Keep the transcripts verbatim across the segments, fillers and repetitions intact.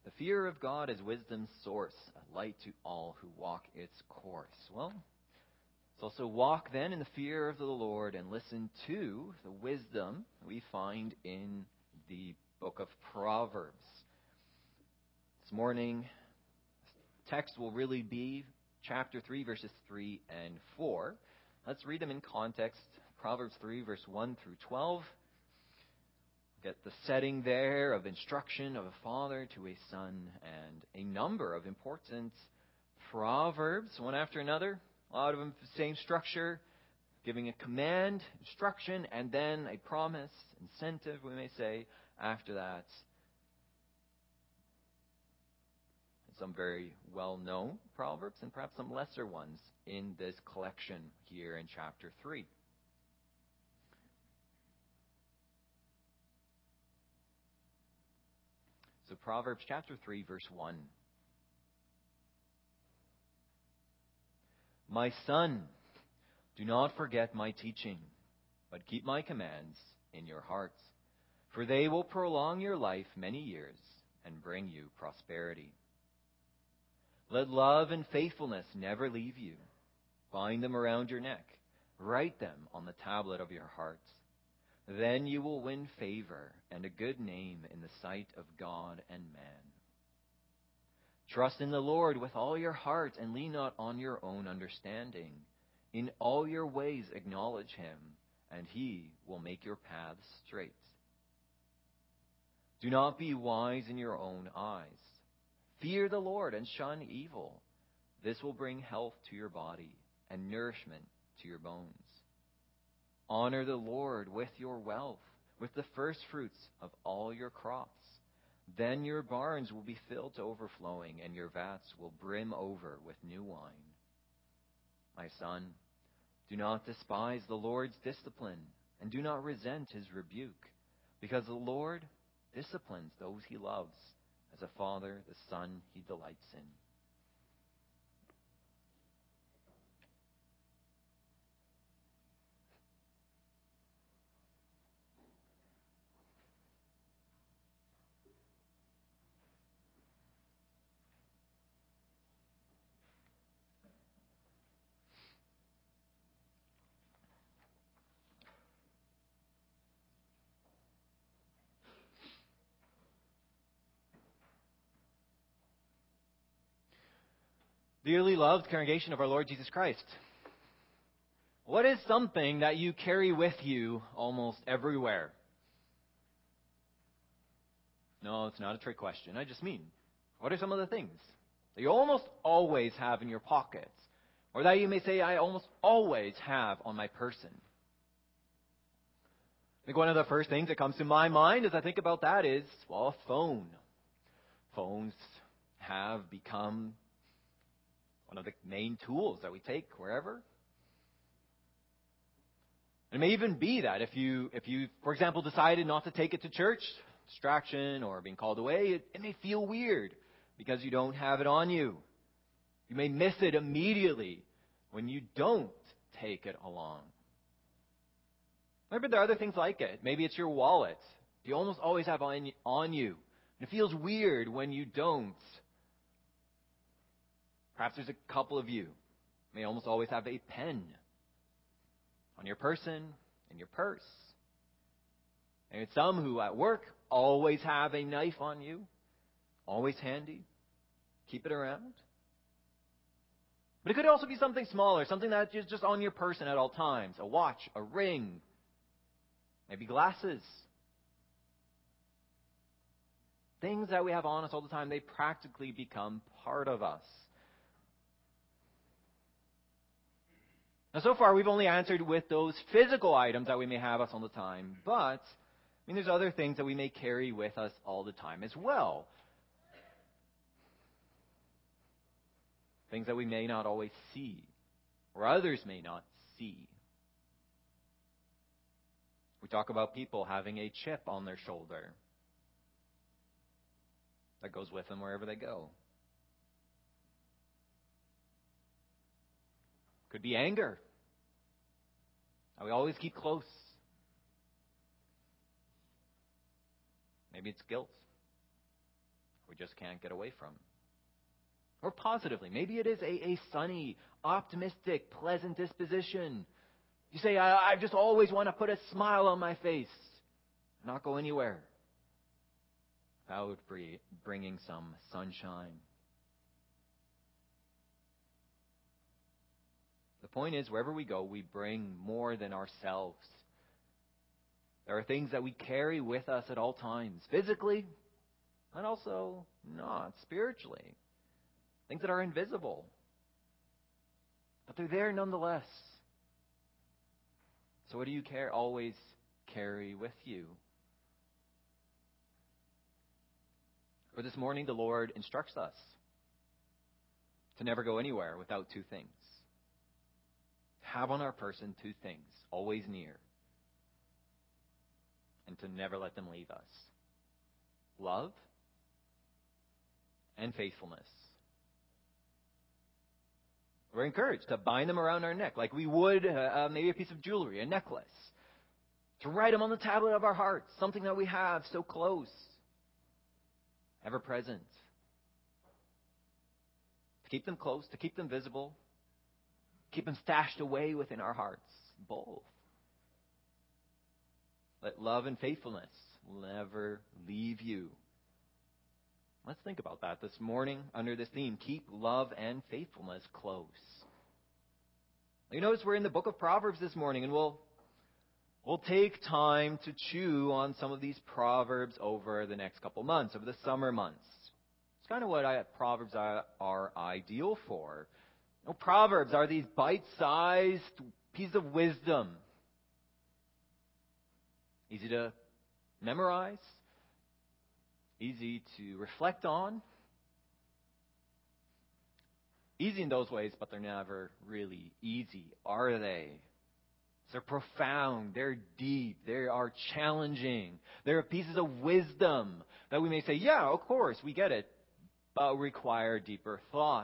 The fear of God is wisdom's source, a light to all who walk its course. Well, let's also walk then in the fear of the Lord and listen to the wisdom we find in the book of Proverbs. This morning, text will really be chapter three, verses three and four. Let's read them in context. Proverbs three, verse one through twelve. Get the setting there of instruction of a father to a son and a number of important proverbs, one after another. A lot of them the same structure, giving a command, instruction, and then a promise, incentive, we may say, after that. Some very well-known proverbs and perhaps some lesser ones in this collection here in chapter three. So Proverbs chapter three, verse one. My son, do not forget my teaching, but keep my commands in your hearts, for they will prolong your life many years and bring you prosperity. Let love and faithfulness never leave you. Bind them around your neck. Write them on the tablet of your heart. Then you will win favor and a good name in the sight of God and man. Trust in the Lord with all your heart and lean not on your own understanding. In all your ways acknowledge him, and he will make your paths straight. Do not be wise in your own eyes. Fear the Lord and shun evil. This will bring health to your body and nourishment to your bones. Honor the Lord with your wealth, with the first fruits of all your crops. Then your barns will be filled to overflowing, and your vats will brim over with new wine. My son, do not despise the Lord's discipline, and do not resent his rebuke, because the Lord disciplines those he loves, as a father the son he delights in. Dearly loved congregation of our Lord Jesus Christ, what is something that you carry with you almost everywhere? No, it's not a trick question. I just mean, what are some of the things that you almost always have in your pockets? Or that you may say, I almost always have on my person? I think one of the first things that comes to my mind as I think about that is, well, a phone. Phones have become one of the main tools that we take wherever. It may even be that if you, if you, for example, decided not to take it to church, distraction or being called away, it, it may feel weird because you don't have it on you. You may miss it immediately when you don't take it along. Maybe there are other things like it. Maybe it's your wallet. You almost always have on, on you. And it feels weird when you don't. Perhaps there's a couple of you may almost always have a pen on your person, in your purse. And some who at work always have a knife on you, always handy. Keep it around. But it could also be something smaller, something that is just on your person at all times. A watch, a ring, maybe glasses. Things that we have on us all the time, they practically become part of us. Now, so far, we've only answered with those physical items that we may have us all the time. But, I mean, there's other things that we may carry with us all the time as well. Things that we may not always see, or others may not see. We talk about people having a chip on their shoulder that goes with them wherever they go. Could be anger. Now we always keep close. Maybe it's guilt. we just can't get away from. Or positively, maybe it is a, a sunny, optimistic, pleasant disposition. You say, I, I just always want to put a smile on my face, not go anywhere without bringing some sunshine. The point is, wherever we go, we bring more than ourselves. There are things that we carry with us at all times, physically, and also not spiritually. Things that are invisible. But they're there nonetheless. So what do you care, always carry with you? For this morning, the Lord instructs us to never go anywhere without two things. Have on our person two things, always near, and to never let them leave us. Love and faithfulness. We're encouraged to bind them around our neck like we would uh, maybe a piece of jewelry, a necklace. To write them on the tablet of our hearts, something that we have so close, ever present. To keep them close, to keep them visible, keep them stashed away within our hearts. Both. Let love and faithfulness never leave you. Let's think about that this morning under this theme. Keep love and faithfulness close. You notice we're in the book of Proverbs this morning, and we'll we'll take time to chew on some of these Proverbs over the next couple months, over the summer months. It's kind of what I, Proverbs are, are ideal for. You know, Proverbs are these bite-sized pieces of wisdom. Easy to memorize. Easy to reflect on. Easy in those ways, but they're never really easy, are they? They're profound, they're deep, they are challenging. They're pieces of wisdom that we may say, yeah, of course, we get it, but require deeper thoughts.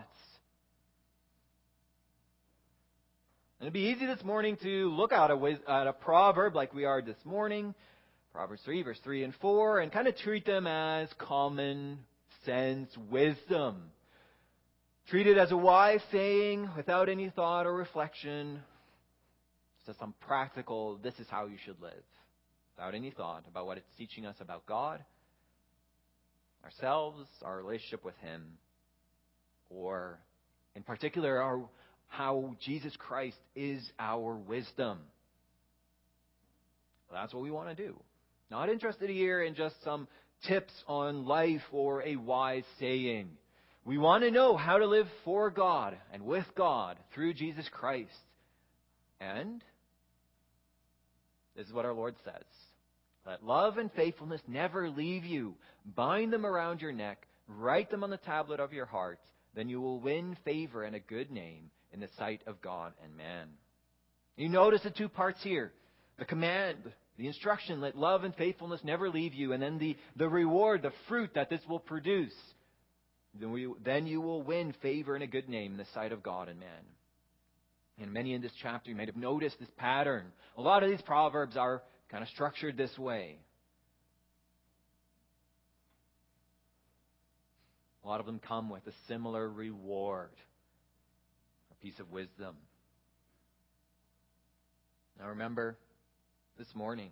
And it'd be easy this morning to look at a, at a proverb like we are this morning, Proverbs three, verse three and four, and kind of treat them as common sense wisdom. Treat it as a wise saying without any thought or reflection. Just some practical, this is how you should live. Without any thought about what it's teaching us about God, ourselves, our relationship with Him, or in particular, our, how Jesus Christ is our wisdom. Well, that's what we want to do. Not interested here in just some tips on life or a wise saying. We want to know how to live for God and with God through Jesus Christ. And this is what our Lord says. Let love and faithfulness never leave you. Bind them around your neck. Write them on the tablet of your heart. Then you will win favor and a good name in the sight of God and man. You notice the two parts here. The command, the instruction, let love and faithfulness never leave you. And then the, the reward, the fruit that this will produce. Then, we, then you will win favor and a good name in the sight of God and man. And many in this chapter, you may have noticed this pattern. A lot of these proverbs are kind of structured this way. A lot of them come with a similar reward, a piece of wisdom. Now remember, this morning,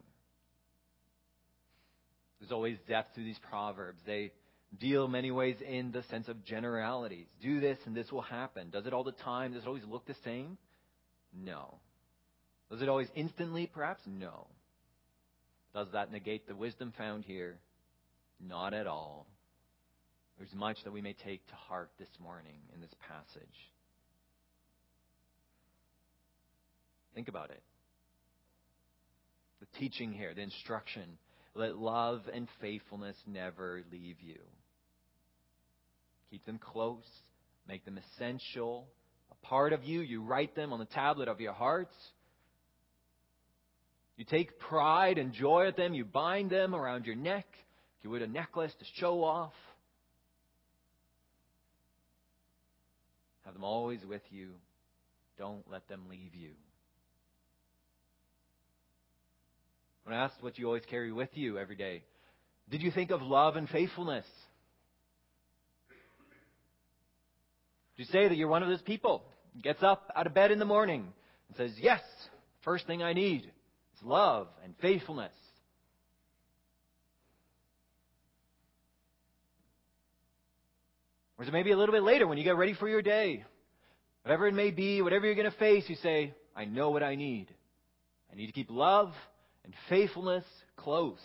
there's always depth to these proverbs. They deal many ways in the sense of generalities. Do this and this will happen. Does it all the time? Does it always look the same? No. Does it always instantly, perhaps? No. Does that negate the wisdom found here? Not at all. There's much that we may take to heart this morning in this passage. Think about it. The teaching here, the instruction, let love and faithfulness never leave you. Keep them close. Make them essential. A part of you. You write them on the tablet of your hearts. You take pride and joy at them. You bind them around your neck. If you would, a necklace to show off. Have them always with you. Don't let them leave you. When asked what you always carry with you every day, did you think of love and faithfulness? Would you say that you're one of those people who gets up out of bed in the morning and says, yes, first thing I need is love and faithfulness? Or is it maybe a little bit later when you get ready for your day? Whatever it may be, whatever you're going to face, you say, I know what I need. I need to keep love and faithfulness close.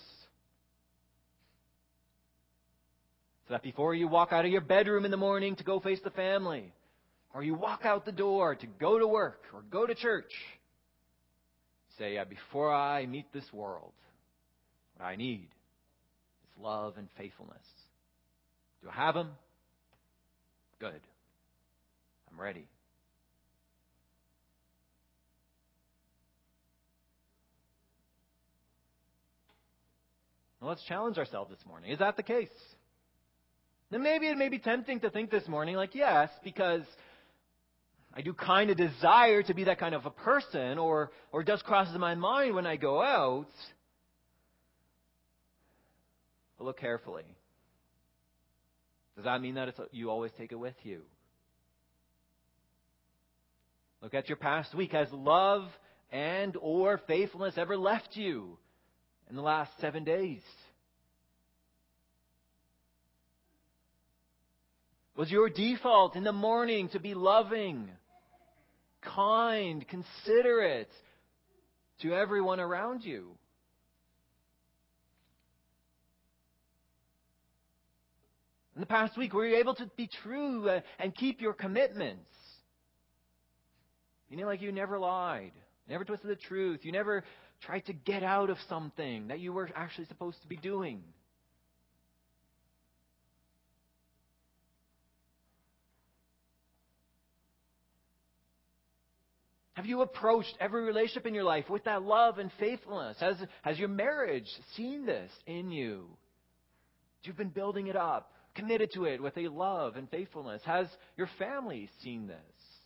So that before you walk out of your bedroom in the morning to go face the family, or you walk out the door to go to work or go to church, say, yeah, before I meet this world, what I need is love and faithfulness. Do I have them? Good. I'm ready. Well, let's challenge ourselves this morning. Is that the case? Then maybe it may be tempting to think this morning, like, yes, because I do kind of desire to be that kind of a person, or or it does cross my mind when I go out. But look carefully. Does that mean that it's, you always take it with you? Look at your past week. Has love and or faithfulness ever left you in the last seven days? Was your default in the morning to be loving, kind, considerate to everyone around you? In the past week, were you able to be true uh, and keep your commitments? You know, like you never lied, never twisted the truth. You never tried to get out of something that you were actually supposed to be doing. Have you approached every relationship in your life with that love and faithfulness? Has, has your marriage seen this in you? You've been building it up, committed to it with a love and faithfulness. Has your family seen this?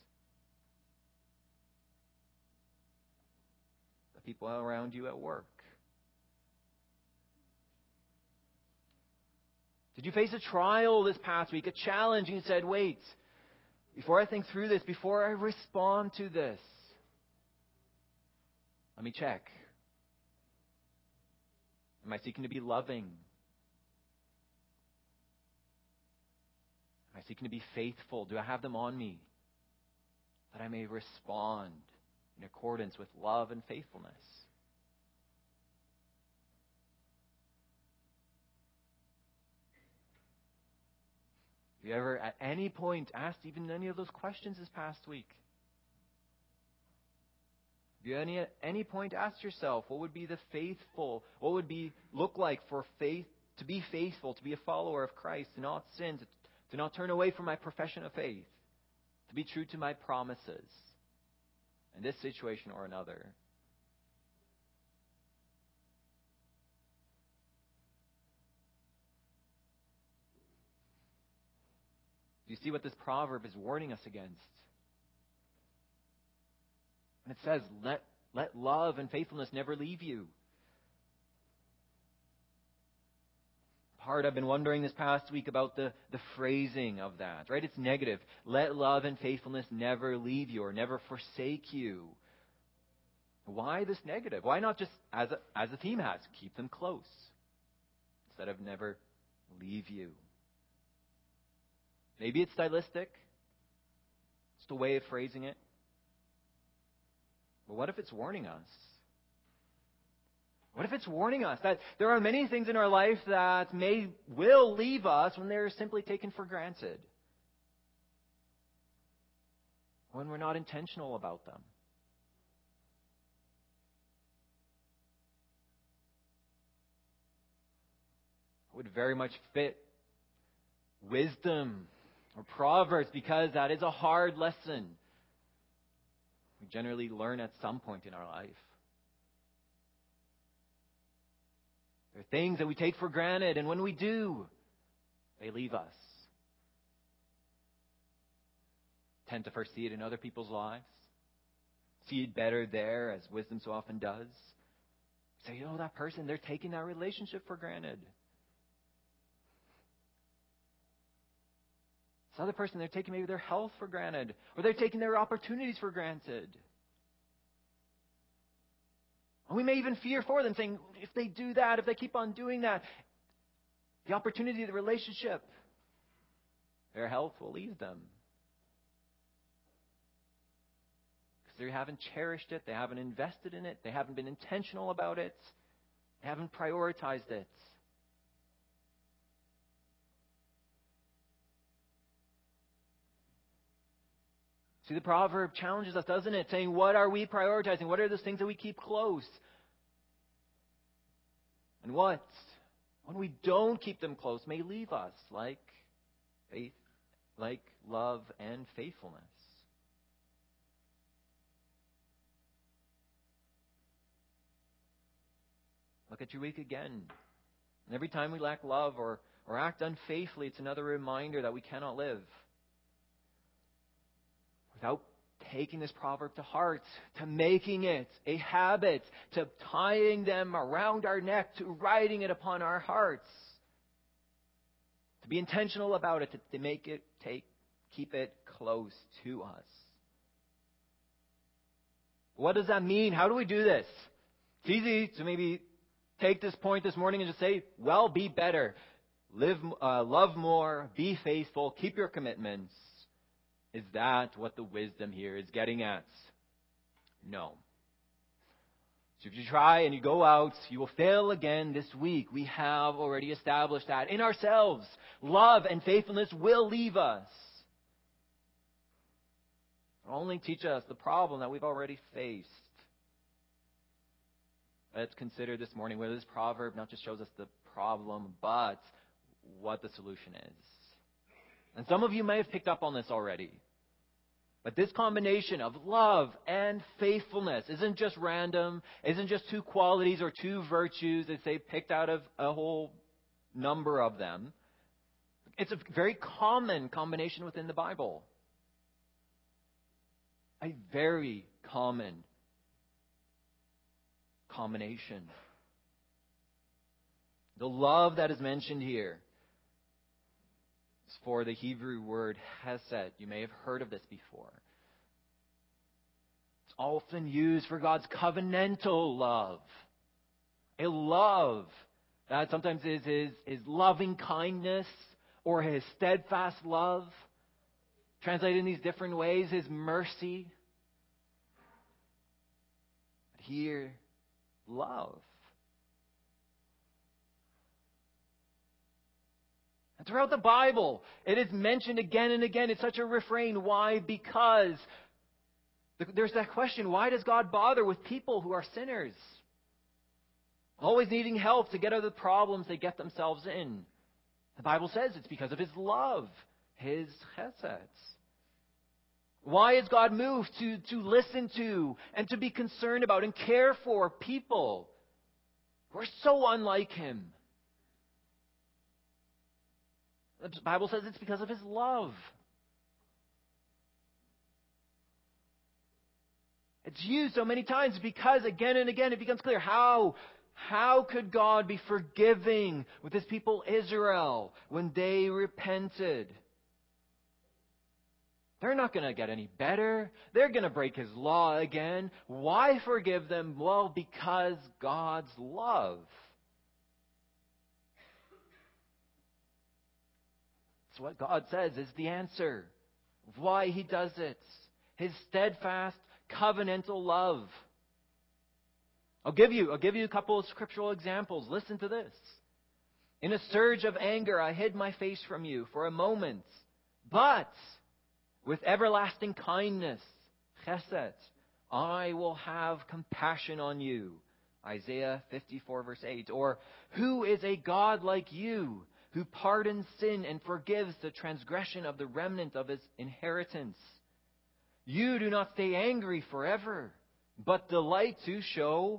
The people around you at work. Did you face a trial this past week, a challenge, and you said, wait, before I think through this, before I respond to this, let me check. Am I seeking to be loving? Am I seeking to be faithful? Do I have them on me? That I may respond in accordance with love and faithfulness. Have you ever at any point asked even any of those questions this past week? Have you any, at any point asked yourself, what would be the faithful, what would be look like for faith, to be faithful, to be a follower of Christ, to not sin, to, to not turn away from my profession of faith, to be true to my promises in this situation or another? Do you see what this proverb is warning us against? And it says, let, let love and faithfulness never leave you. Part I've been wondering this past week about the, the phrasing of that, right? It's negative. Let love and faithfulness never leave you or never forsake you. Why this negative? Why not just, as a, as the theme has, keep them close instead of never leave you? Maybe it's stylistic. It's the way of phrasing it. But what if it's warning us? What if it's warning us that there are many things in our life that may will leave us when they're simply taken for granted? When we're not intentional about them? It would very much fit wisdom or Proverbs, because that is a hard lesson we generally learn at some point in our life. There are things that we take for granted, and when we do, they leave us. Tend to first see it in other people's lives. See it better there, as wisdom so often does. Say, oh, that person, they're taking that relationship for granted. This other person, they're taking maybe their health for granted, or they're taking their opportunities for granted. And we may even fear for them, saying, if they do that, if they keep on doing that, the opportunity, the relationship, their health will leave them. Because they haven't cherished it, they haven't invested in it, they haven't been intentional about it, they haven't prioritized it. See, the proverb challenges us, doesn't it? Saying, what are we prioritizing? What are those things that we keep close? And what, when we don't keep them close, may leave us, like faith, like love and faithfulness. Look at your week again. And every time we lack love or, or act unfaithfully, it's another reminder that we cannot live without taking this proverb to heart, to making it a habit, to tying them around our neck, to writing it upon our hearts, to be intentional about it, to, to make it take, keep it close to us. What does that mean? How do we do this? It's easy to maybe take this point this morning and just say, well, be better, live, uh, love more, be faithful, keep your commitments. Is that what the wisdom here is getting at? No. So if you try and you go out, you will fail again this week. We have already established that in ourselves. Love and faithfulness will leave us. It'll only teach us the problem that we've already faced. Let's consider this morning whether this proverb not just shows us the problem, but what the solution is. And some of you may have picked up on this already. But this combination of love and faithfulness isn't just random, isn't just two qualities or two virtues that say picked out of a whole number of them. It's a very common combination within the Bible. A very common combination. The love that is mentioned here is for the Hebrew word hesed. You may have heard of this before. It's often used for God's covenantal love. A love that sometimes is his, his loving kindness or his steadfast love. Translated in these different ways, his mercy. But here, love. And throughout the Bible, it is mentioned again and again. It's such a refrain. Why? Because there's that question, why does God bother with people who are sinners? Always needing help to get out of the problems they get themselves in. The Bible says it's because of his love, his chesed. Why is God moved to, to listen to and to be concerned about and care for people who are so unlike him? The Bible says it's because of his love. It's used so many times because again and again it becomes clear how, how could God be forgiving with his people Israel when they repented? They're not going to get any better. They're going to break his law again. Why forgive them? Well, because God's love. That's what God says is the answer. Why he does it. His steadfast, covenantal love. I'll give you, I'll give you a couple of scriptural examples. Listen to this. In a surge of anger, I hid my face from you for a moment. But with everlasting kindness, chesed, I will have compassion on you. Isaiah fifty-four verse eight. Or, who is a God like you, who pardons sin and forgives the transgression of the remnant of his inheritance? You do not stay angry forever, but delight to show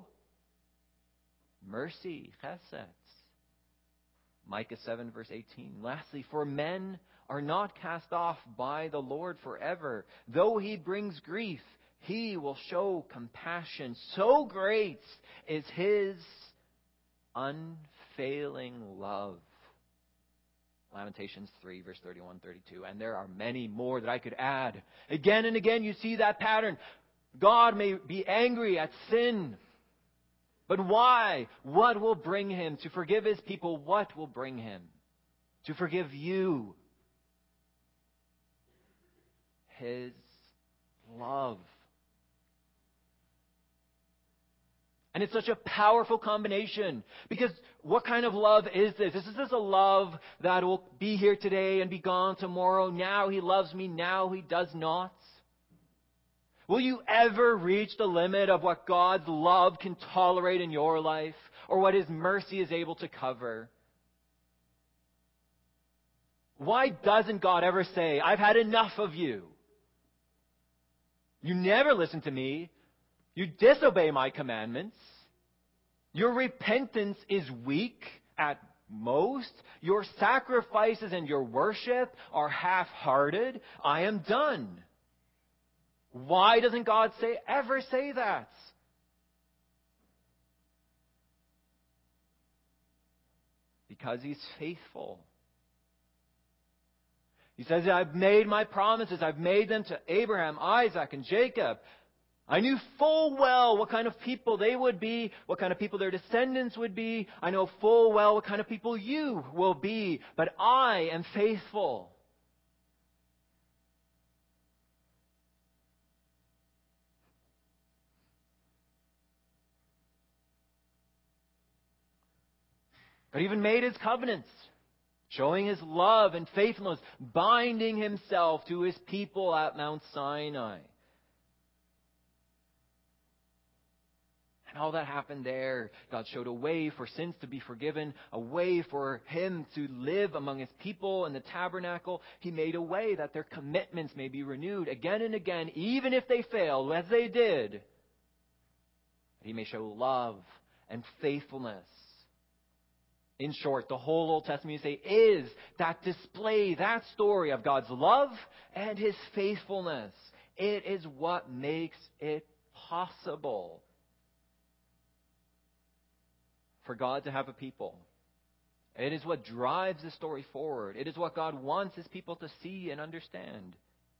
mercy, chesed. Micah seven verse eighteen. Lastly, for men are not cast off by the Lord forever. Though he brings grief, he will show compassion. So great is his unfailing love. Lamentations three, verse thirty-one, thirty-two. And there are many more that I could add. Again and again you see that pattern. God may be angry at sin. But why? What will bring him? To forgive his people, what will bring him? To forgive you. His love. And it's such a powerful combination. Because what kind of love is this? This is this a love that will be here today and be gone tomorrow. Now he loves me, now he does not. Will you ever reach the limit of what God's love can tolerate in your life? Or what his mercy is able to cover? Why doesn't God ever say, I've had enough of you? You never listen to me. You disobey my commandments. Your repentance is weak at most. Your sacrifices and your worship are half-hearted. I am done. Why doesn't God say ever say that? Because he's faithful. He says, I've made my promises. I've made them to Abraham, Isaac, and Jacob. I knew full well what kind of people they would be, what kind of people their descendants would be. I know full well what kind of people you will be. But I am faithful. But even made his covenants, showing his love and faithfulness, binding himself to his people at Mount Sinai. And all that happened there. God showed a way for sins to be forgiven, a way for him to live among his people in the tabernacle. He made a way that their commitments may be renewed again and again, even if they fail, as they did. He may show love and faithfulness. In short, the whole Old Testament, you say, is that display, that story of God's love and his faithfulness. It is what makes it possible for God to have a people. It is what drives the story forward. It is what God wants his people to see and understand.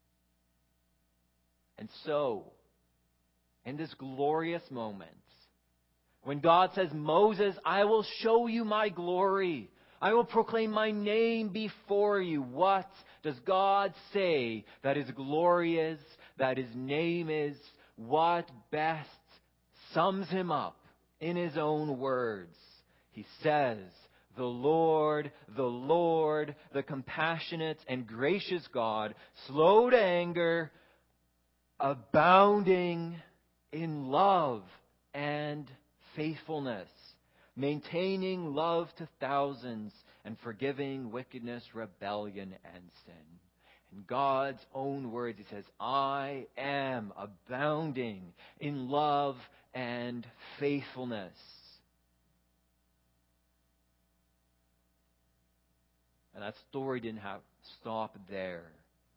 And so, in this glorious moment, when God says, Moses, I will show you my glory. I will proclaim my name before you. What does God say that his glory is, that his name is? What best sums him up in his own words? He says, the Lord, the Lord, the compassionate and gracious God, slow to anger, abounding in love and faithfulness, maintaining love to thousands, and forgiving wickedness, rebellion, and sin. In God's own words, he says, I am abounding in love and faithfulness. And that story didn't have stop there.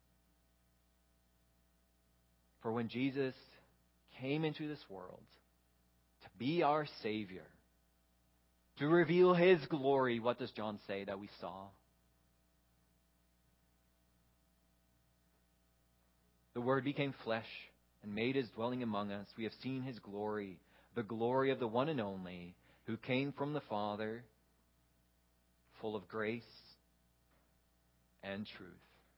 For when Jesus came into this world, to be our Savior, to reveal his glory, what does John say that we saw? The Word became flesh and made his dwelling among us. We have seen his glory, the glory of the one and only, who came from the Father, full of grace and truth.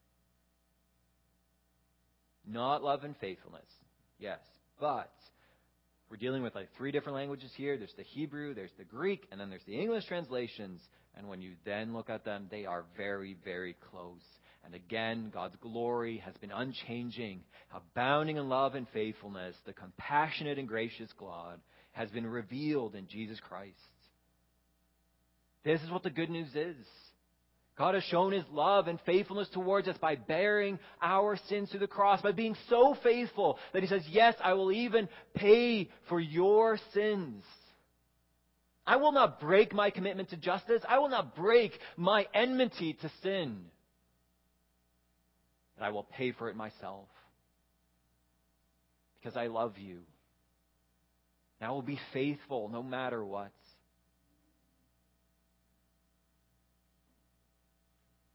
Not love and faithfulness, yes, but we're dealing with like three different languages here. There's the Hebrew, there's the Greek, and then there's the English translations. And when you then look at them, they are very, very close. And again, God's glory has been unchanging, abounding in love and faithfulness. The compassionate and gracious God has been revealed in Jesus Christ. This is what the good news is. God has shown his love and faithfulness towards us by bearing our sins to the cross, by being so faithful that he says, yes, I will even pay for your sins. I will not break my commitment to justice. I will not break my enmity to sin. And I will pay for it myself. Because I love you. And I will be faithful no matter what.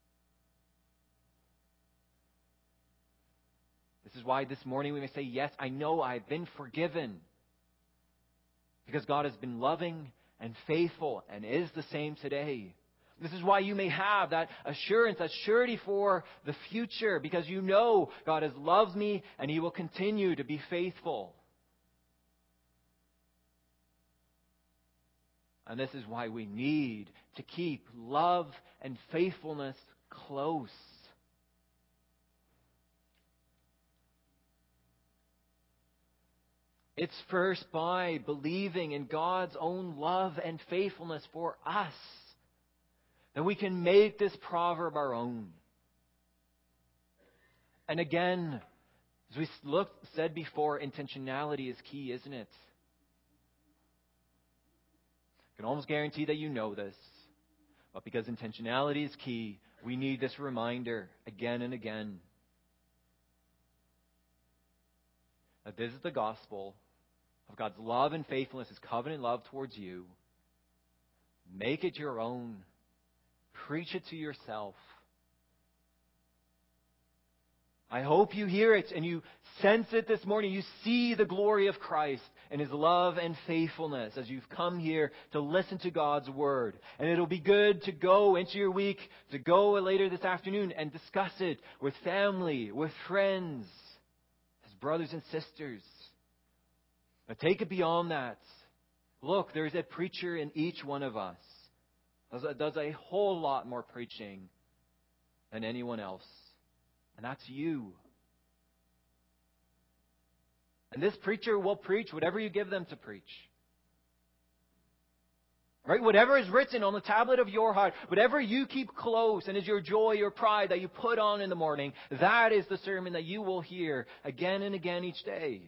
is why this morning we may say, yes, I know I've been forgiven. Because God has been loving and faithful and is the same today. This is why you may have that assurance, that surety for the future, because you know God has loved me and He will continue to be faithful. And this is why we need to keep love and faithfulness close. It's first by believing in God's own love and faithfulness for us that we can make this proverb our own. And again, as we looked, said before, intentionality is key, isn't it? I can almost guarantee that you know this. But because intentionality is key, we need this reminder again and again. That this is the gospel of God's love and faithfulness, His covenant love towards you. Make it your own. Preach it to yourself. I hope you hear it and you sense it this morning. You see the glory of Christ and His love and faithfulness as you've come here to listen to God's Word. And it'll be good to go into your week, to go later this afternoon and discuss it with family, with friends, as brothers and sisters. But take it beyond that. Look, there's a preacher in each one of us. Does a whole lot more preaching than anyone else. And that's you. And this preacher will preach whatever you give them to preach. Right? Whatever is written on the tablet of your heart, whatever you keep close and is your joy, your pride that you put on in the morning, that is the sermon that you will hear again and again each day.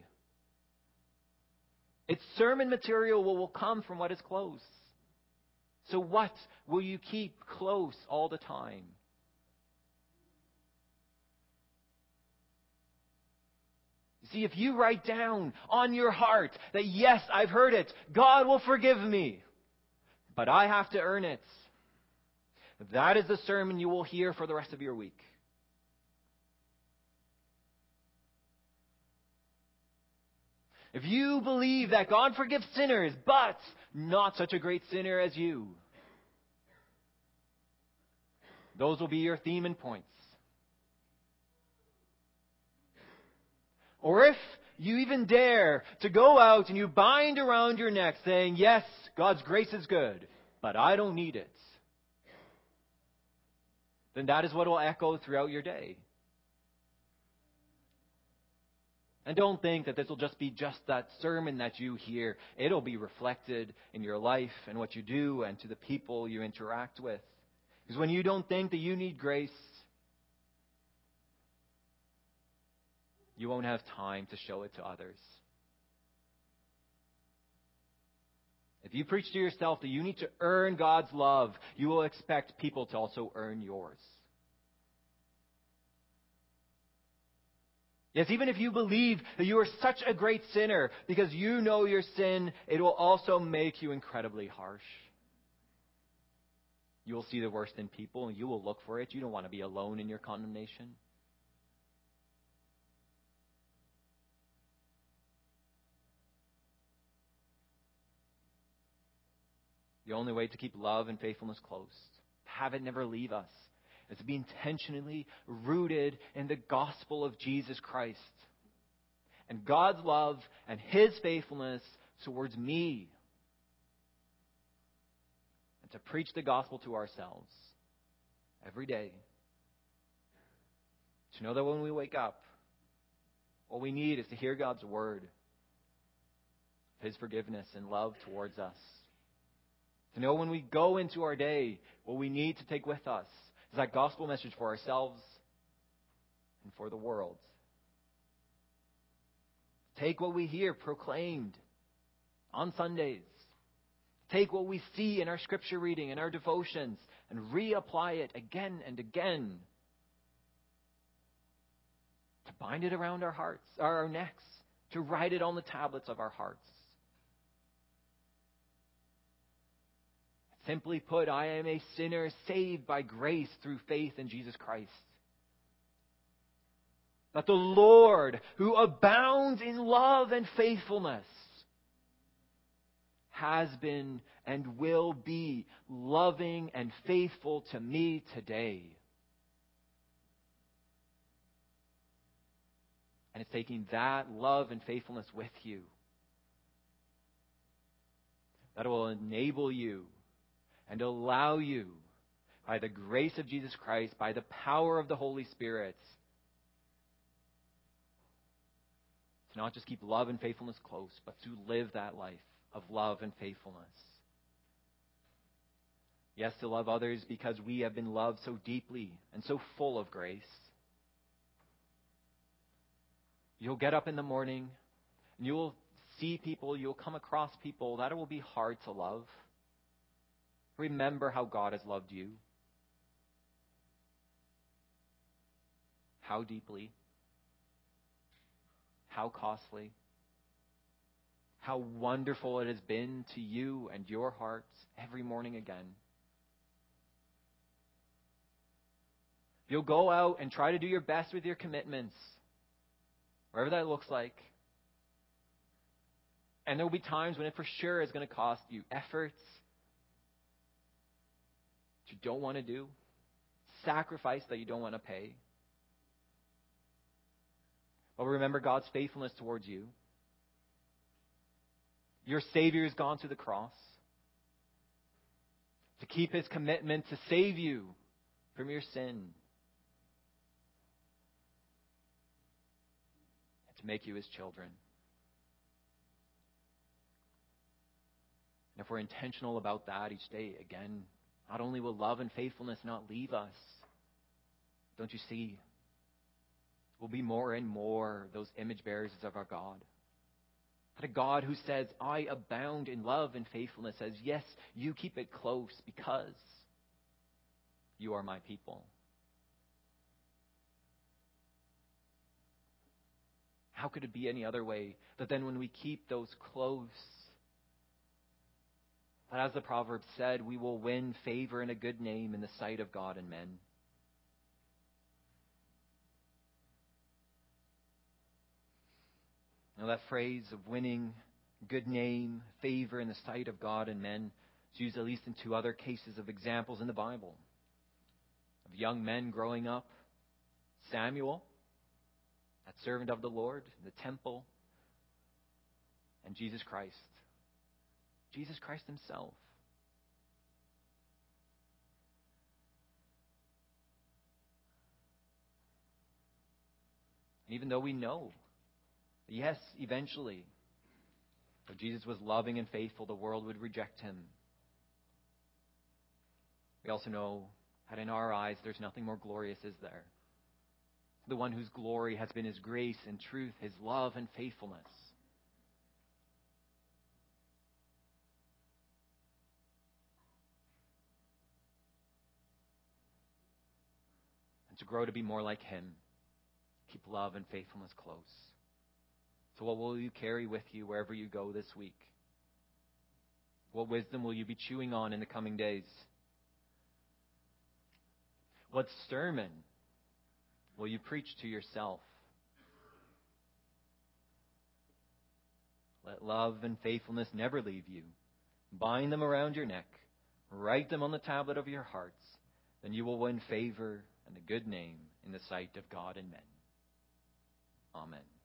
Its sermon material will, will come from what is close. So what will you keep close all the time? You see, if you write down on your heart that, yes, I've heard it, God will forgive me, but I have to earn it, that is the sermon you will hear for the rest of your week. If you believe that God forgives sinners, but not such a great sinner as you, those will be your theme and points. Or if you even dare to go out and you bind around your neck saying, yes, God's grace is good, but I don't need it, then that is what will echo throughout your day. And don't think that this will just be just that sermon that you hear. It'll be reflected in your life and what you do and to the people you interact with. Because when you don't think that you need grace, you won't have time to show it to others. If you preach to yourself that you need to earn God's love, you will expect people to also earn yours. Yes, even if you believe that you are such a great sinner because you know your sin, it will also make you incredibly harsh. You will see the worst in people and you will look for it. You don't want to be alone in your condemnation. The only way to keep love and faithfulness close, to have it never leave us, is to be intentionally rooted in the gospel of Jesus Christ and God's love and His faithfulness towards me. And to preach the gospel to ourselves every day. To know that when we wake up, all we need is to hear God's word, His forgiveness and love towards us. To know when we go into our day, what we need to take with us is that gospel message for ourselves and for the world. Take what we hear proclaimed on Sundays. Take what we see in our scripture reading and our devotions and reapply it again and again. To bind it around our hearts, our necks, to write it on the tablets of our hearts. Simply put, I am a sinner saved by grace through faith in Jesus Christ. that the Lord, who abounds in love and faithfulness, has been and will be loving and faithful to me today. And it's taking that love and faithfulness with you that will enable you and allow you, by the grace of Jesus Christ, by the power of the Holy Spirit, to not just keep love and faithfulness close, but to live that life of love and faithfulness. Yes, to love others because we have been loved so deeply and so full of grace. You'll get up in the morning and you will see people, you'll come across people that it will be hard to love. Remember how God has loved you. How deeply. How costly. How wonderful it has been to you and your hearts every morning again. You'll go out and try to do your best with your commitments, wherever that looks like. And there will be times when it for sure is going to cost you efforts that you don't want to do, sacrifice that you don't want to pay. But remember God's faithfulness towards you. Your Savior has gone to the cross to keep His commitment to save you from your sin and to make you His children. And if we're intentional about that each day, again, not only will love and faithfulness not leave us, don't you see? We'll be more and more those image bearers of our God. But a God who says, I abound in love and faithfulness, says, yes, you keep it close because you are my people. How could it be any other way that then when we keep those close, that as the proverb said, we will win favor and a good name in the sight of God and men? Now that phrase of winning good name, favor in the sight of God and men is used at least in two other cases of examples in the Bible. Of young men growing up. Samuel, that servant of the Lord in the temple. And Jesus Christ. Jesus Christ Himself. And even though we know, yes, eventually, if Jesus was loving and faithful, the world would reject Him. We also know that in our eyes, there's nothing more glorious, is there? The one whose glory has been His grace and truth, His love and faithfulness. And to grow to be more like Him, keep love and faithfulness close. So what will you carry with you wherever you go this week? What wisdom will you be chewing on in the coming days? What sermon will you preach to yourself? Let love and faithfulness never leave you. Bind them around your neck. Write them on the tablet of your hearts. Then you will win favor and a good name in the sight of God and men. Amen.